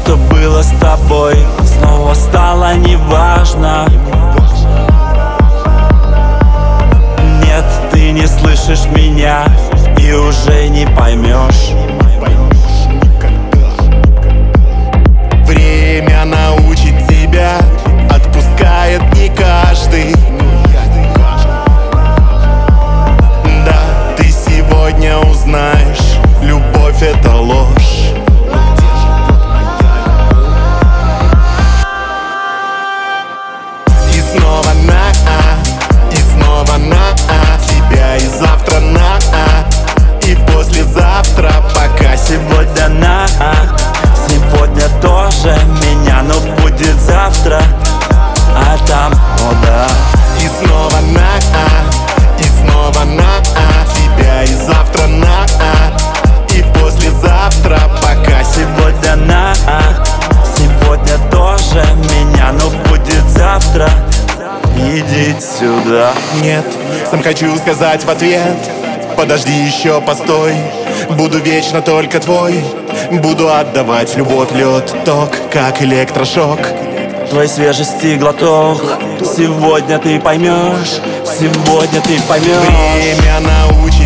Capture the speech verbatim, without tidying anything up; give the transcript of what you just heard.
что было с тобой, снова стало неважно. Нет, ты не слышишь меня и уже не поймешь. Время научит тебя, отпускает не каждый. Да, ты сегодня узнаешь, любовь — это ложь. И снова на А, и снова на А, тебя и завтра на А, и послезавтра, пока Сегодня на А, сегодня тоже меня, но будет завтра. А там, о да. И снова на А, и снова на А, тебя и завтра на А, и послезавтра, пока Сегодня на А, сегодня тоже меня, но будет завтра. Иди сюда. нет. Сам хочу сказать в ответ: подожди еще, постой. Буду вечно только твой. Буду отдавать любовь, лед, ток, как электрошок. Твой свежести глоток. Сегодня ты поймешь, сегодня ты поймешь. Время научит